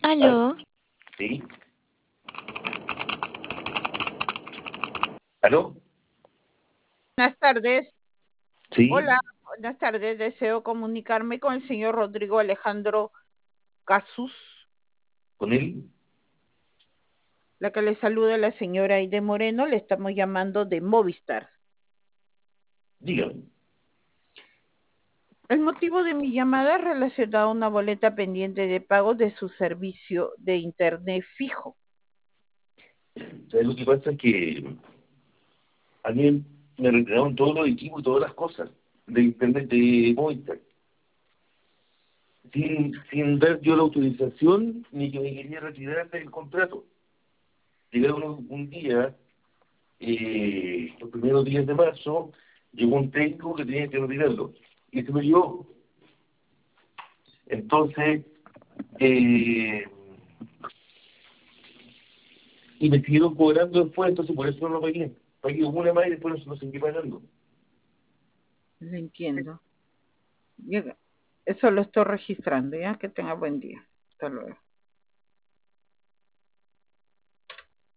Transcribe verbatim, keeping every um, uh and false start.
Ah, Aló, sí. ¿Aló? Buenas tardes. Sí, Hola, buenas tardes. Deseo comunicarme con el señor Rodrigo Alejandro Casus. con él. La que le saluda la señora Aide Moreno. Le estamos llamando de Movistar. Dígame. El motivo de mi llamada es relacionado a una boleta pendiente de pago de su servicio de internet fijo. ¿Sabes lo que pasa? Es que a mí me retiraron todos los equipos y todas las cosas de internet de Movistar. Sin, sin dar yo la autorización ni que me quería retirar del contrato. Llegaron un, un día, eh, los primeros días de marzo, llegó un técnico que tenía que retirarlo. Y se me llevó. Entonces, eh, y me siguieron cobrando después, entonces por eso no lo pagué. Pagué una más y después no se lo seguí pagando. Le entiendo. Llega. Eso lo estoy registrando, ¿ya? Que tenga buen día. Hasta luego.